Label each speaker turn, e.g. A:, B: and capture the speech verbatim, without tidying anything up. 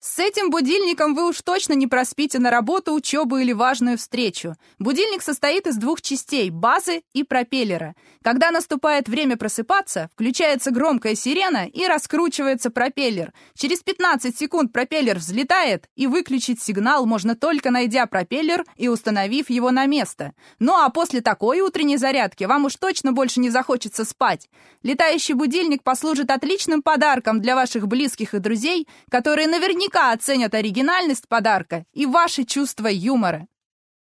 A: С этим будильником вы уж точно не проспите на работу, учебу или важную встречу. Будильник состоит из двух частей – базы и пропеллера. Когда наступает время просыпаться, включается громкая сирена и раскручивается пропеллер. Через пятнадцать секунд пропеллер взлетает, и выключить сигнал можно только найдя пропеллер и установив его на место. Ну а после такой утренней зарядки вам уж точно больше не захочется спать. Летающий будильник послужит отличным подарком для ваших близких и друзей, которые наверняка оценят оригинальность подарка и ваши чувства юмора.